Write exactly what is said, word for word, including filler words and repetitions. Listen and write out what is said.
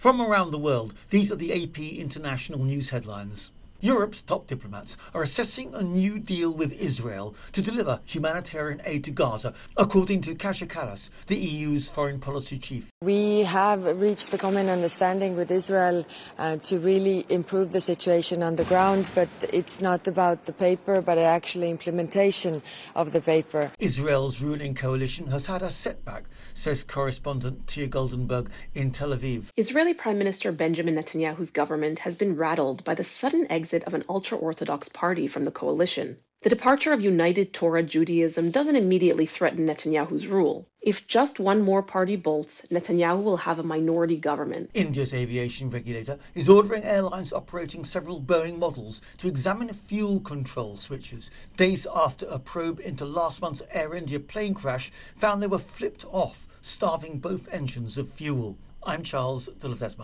From around the world, these are the A P International News headlines. Europe's top diplomats are assessing a new deal with Israel to deliver humanitarian aid to Gaza, according to Kaja Kallas, the E U's foreign policy chief. We have reached the common understanding with Israel uh, to really improve the situation on the ground, but it's not about the paper, but actually implementation of the paper. Israel's ruling coalition has had a setback, says correspondent Tia Goldenberg in Tel Aviv. Israeli Prime Minister Benjamin Netanyahu's government has been rattled by the sudden exit of an ultra-Orthodox party from the coalition. The departure of United Torah Judaism doesn't immediately threaten Netanyahu's rule. If just one more party bolts, Netanyahu will have a minority government. India's aviation regulator is ordering airlines operating several Boeing models to examine fuel control switches, days after a probe into last month's Air India plane crash found they were flipped off, starving both engines of fuel. I'm Charles de Ledesma.